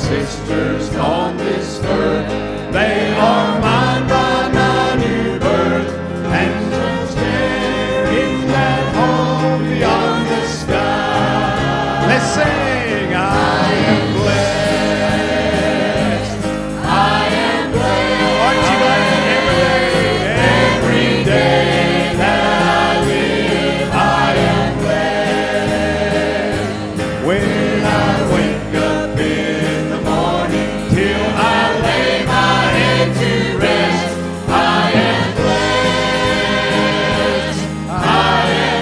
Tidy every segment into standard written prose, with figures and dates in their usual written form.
sisters on this earth. They are mine by my new birth, angels there in that home beyond the sky. Let's sing. I am blessed. I am blessed. Aren't you glad every day that I live, I am blessed. When I wake up in the morning till I lay my head to rest, I am blessed. I am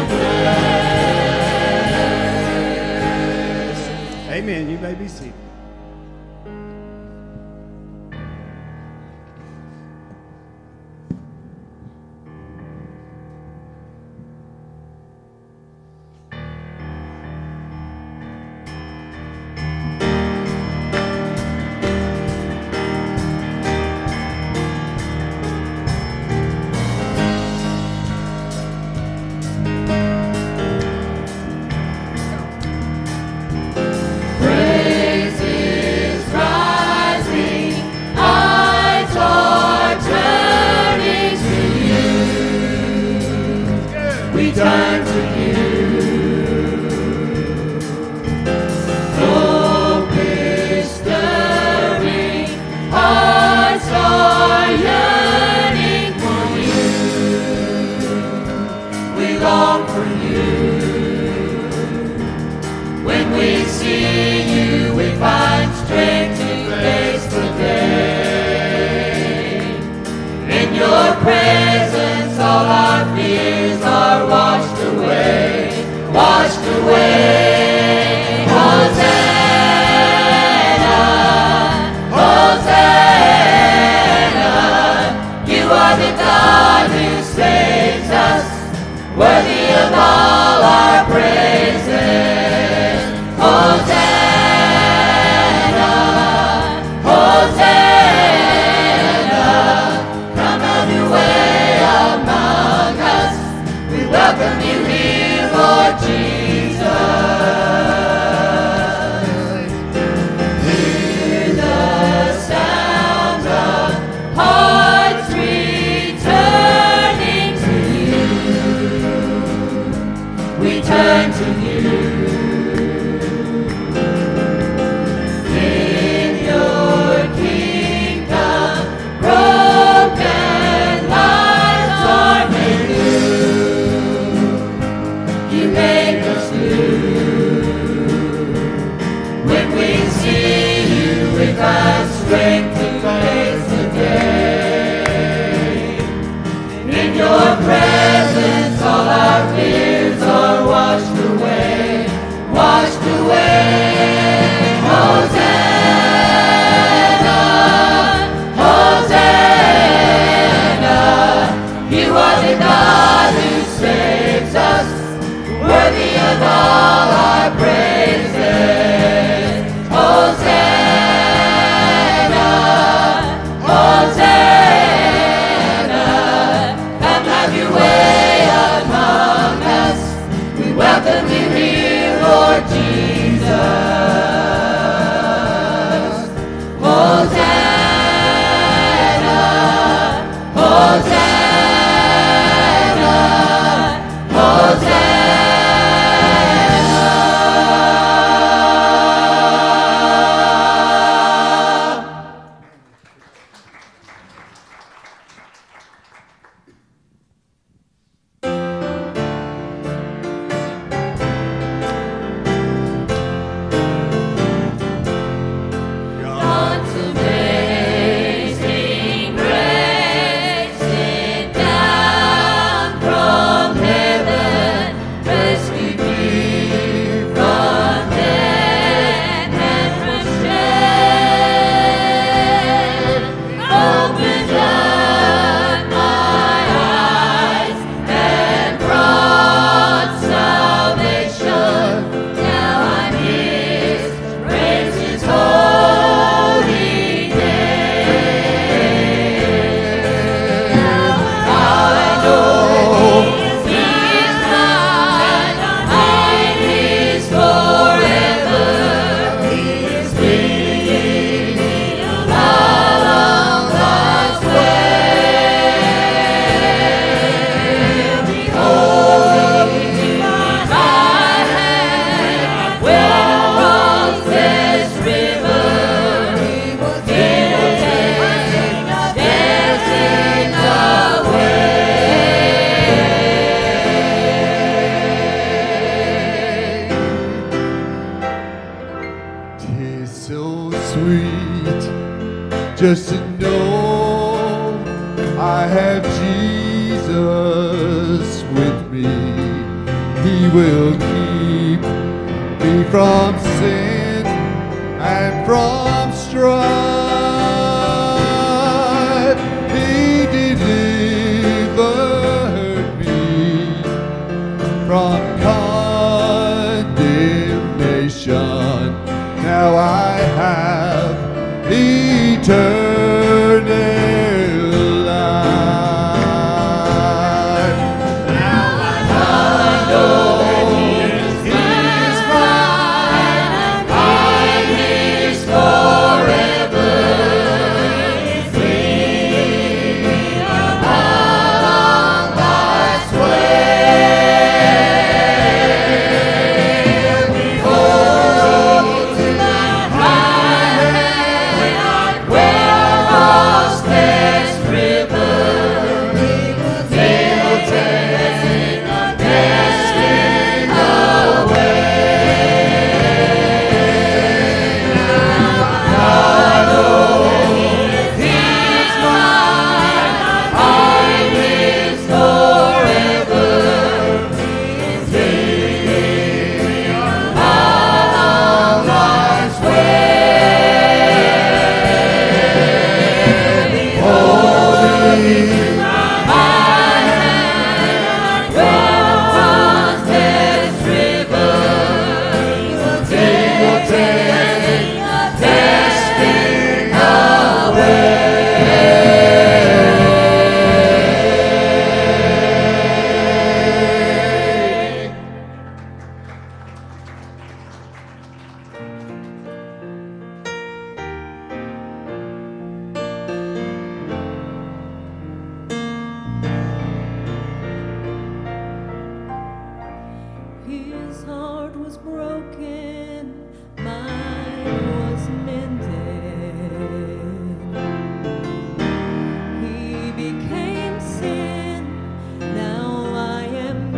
blessed. Amen. You may be seated. Praises rising, eyes are turning to you. We turn to you. Hope is stirring, hearts are yearning for you. We long for you. When we see you, we find strength to face the day. In your presence, all our fears are washed away, washed away. Hosanna, Hosanna, you are the God who saves us, worthy of all our praises. Hosanna, Hosanna, come have your way among us. We welcome you here, Lord Jesus. Hear the sound of hearts returning to you. We turn to you. In your kingdom, broken lives are made new. You make us new. When we see you, we find strength to face the day. In your presence, all our fears are washed away, washed away. Hosanna, Hosanna, you are the God who saves us, worthy of all our praises. Hosanna, 'Tis so sweet just to know I have Jesus with me. He will keep me from sin and from strife. He delivered me from condemnation. Now I have eternal life. Now I know He is mine, and He's forever. Leading me along life's way. Behold, to my right hand, where across this river, He will take a destined away. I know He's mine, I'm His forever. He's leading me along life's way. Holding my hand, where across this river, He will take a destined away. His heart was broken, mine was mended. He became sin, now I am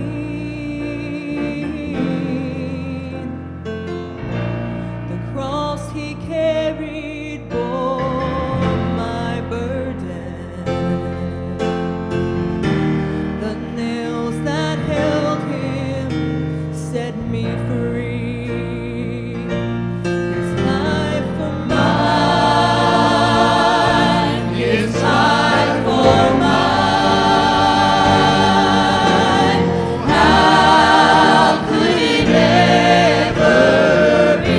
clean. The cross He carried bore my burden. The nails that held Him set me free. His life for mine, His life for mine. How could it ever be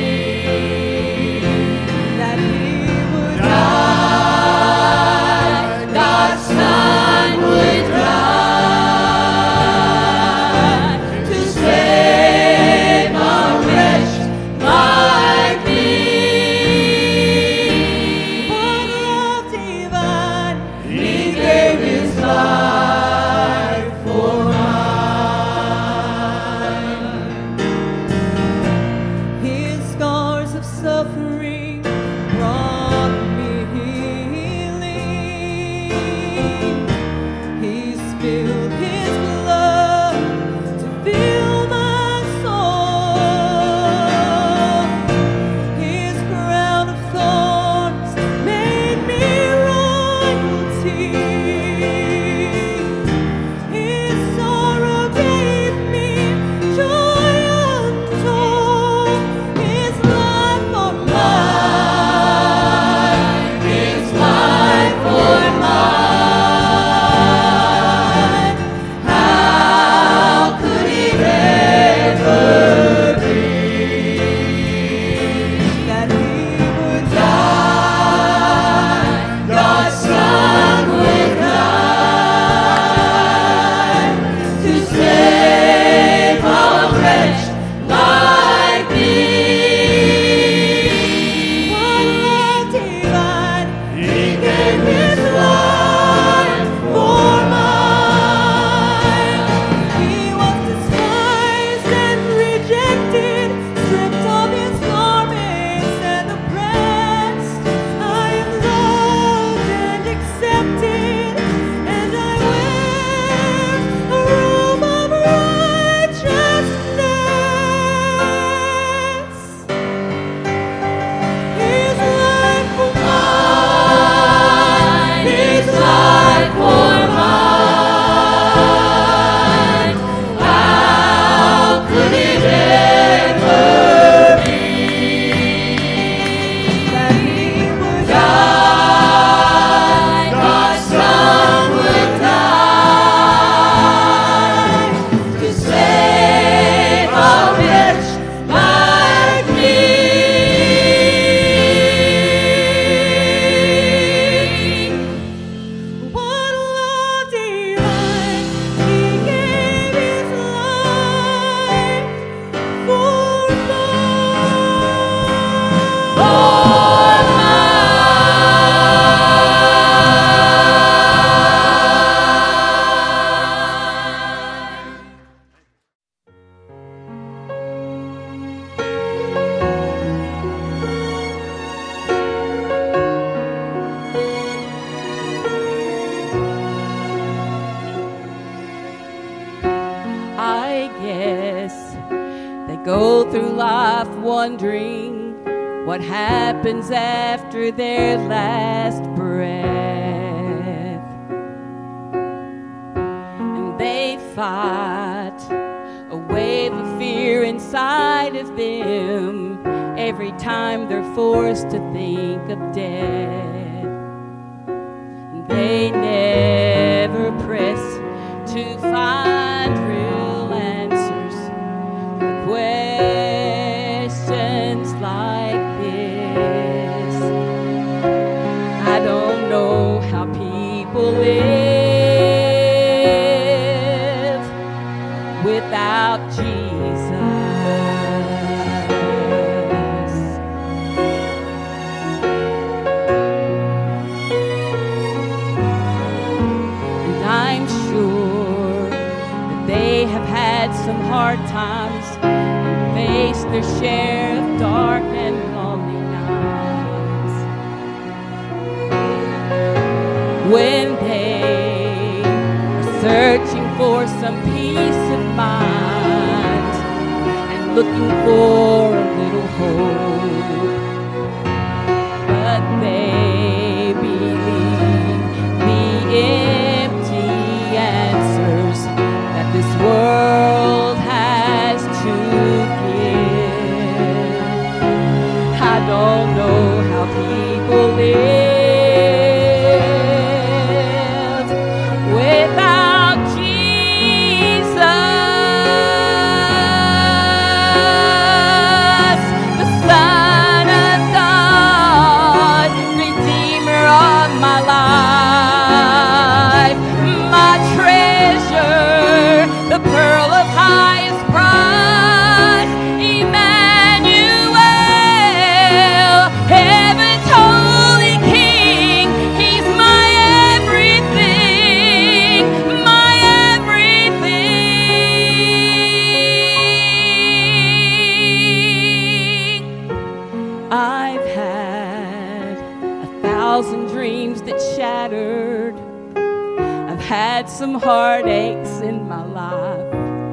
that He would die, God's Son would die to save a wretch like me? For love divine, He gave His life for mine. His scars of suffering brought me healing. He spilled His blood to fill my soul. His crown of thorns made me royalty. His sorrow gave me joy untold. His life for mine. wondering what happens after their last breath. And they fight a wave of fear inside of them every time they're forced to think of death. And they never press to find real answers to questions like this. I don't know how people live without Jesus. And I'm sure that they have had some hard times and faced their share of dark and lonely nights. When they are searching for some peace of mind and looking for a little hope, but they believe the empty answers that this world has to give. I don't know how people live without Jesus, the Son of God, Redeemer of my life, my treasure, the pearl of highest price, Emmanuel, heaven's holy King. He's my everything, my everything. I've had 1,000 dreams that shattered. I've had some heartaches in my life,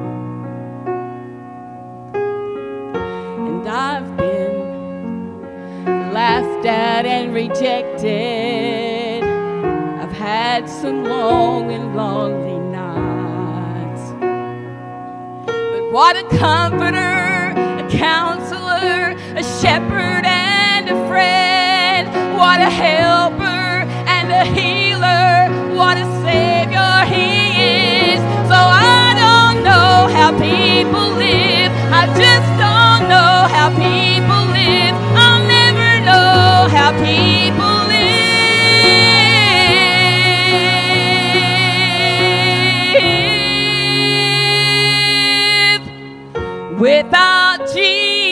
and I've been laughed at and rejected. I've had some long and lonely nights, but what a comforter, a counselor, a shepherd and a friend. What a helper and a healer, what a savior he is. So I don't know how people live, I just don't know how people live. I'll never know how people live without Jesus.